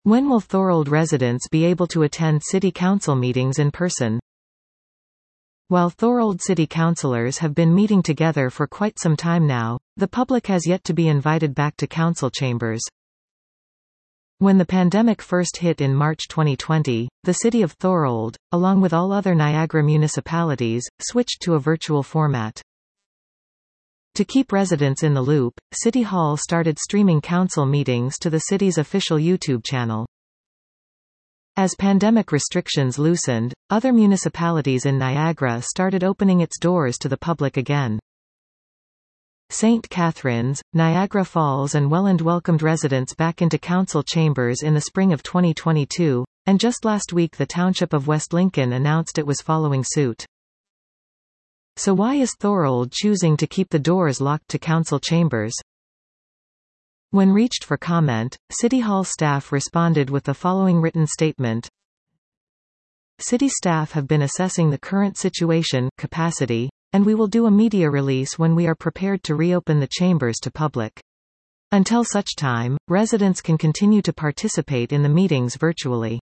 When will Thorold residents be able to attend city council meetings in person? While Thorold city councillors have been meeting together for quite some time now, the public has yet to be invited back to council chambers. When the pandemic first hit in March 2020, the city of Thorold, along with all other Niagara municipalities, switched to a virtual format. To keep residents in the loop, City Hall started streaming council meetings to the city's official YouTube channel. As pandemic restrictions loosened, other municipalities in Niagara started opening its doors to the public again. St. Catharines, Niagara Falls and Welland welcomed residents back into council chambers in the spring of 2022, and just last week the township of West Lincoln announced it was following suit. So why is Thorold choosing to keep the doors locked to council chambers? When reached for comment, City Hall staff responded with the following written statement. City staff have been assessing the current situation, capacity, and we will do a media release when we are prepared to reopen the chambers to public. Until such time, residents can continue to participate in the meetings virtually.